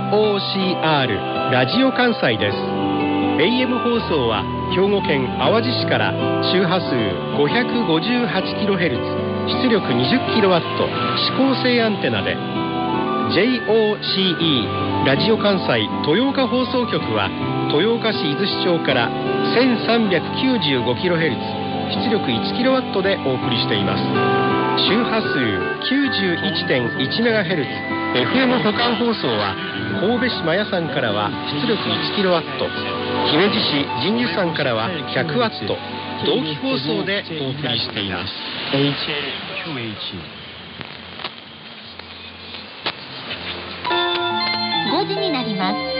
JOCR ラジオ関西です。 AM 放送は兵庫県淡路市から周波数 558kHz 出力 20kW 指向性アンテナで JOCE ラジオ関西豊岡放送局は豊岡市伊豆市町から 1395kHz 出力 1kW でお送りしています。周波数 91.1MHz FM 補完放送は神戸市真谷山からは出力 1kW、 姫路市神樹山からは 100W 同期放送でお送りしています。 5時になります。